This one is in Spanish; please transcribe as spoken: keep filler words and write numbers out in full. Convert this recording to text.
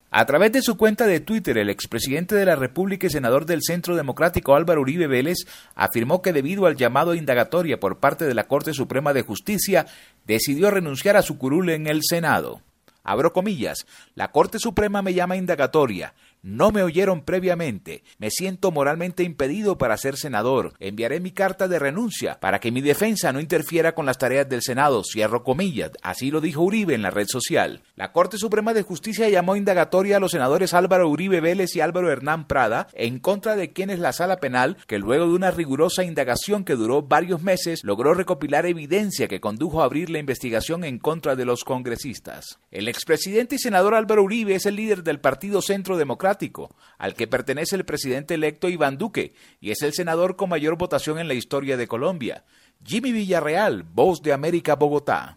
A través de su cuenta de Twitter, el expresidente de la República y senador del Centro Democrático Álvaro Uribe Vélez afirmó que debido al llamado a indagatoria por parte de la Corte Suprema de Justicia, decidió renunciar a su curul en el Senado. Abro comillas, la Corte Suprema me llama a indagatoria. No me oyeron previamente. Me siento moralmente impedido para ser senador. Enviaré mi carta de renuncia para que mi defensa no interfiera con las tareas del Senado. Cierro comillas. Así lo dijo Uribe en la red social. La Corte Suprema de Justicia llamó a indagatoria a los senadores Álvaro Uribe Vélez y Álvaro Hernán Prada en contra de quienes la Sala Penal, que luego de una rigurosa indagación que duró varios meses, logró recopilar evidencia que condujo a abrir la investigación en contra de los congresistas. El expresidente y senador Álvaro Uribe es el líder del Partido Centro Democrático, al que pertenece el presidente electo Iván Duque, y es el senador con mayor votación en la historia de Colombia. Jimmy Villarreal, Voz de América, Bogotá.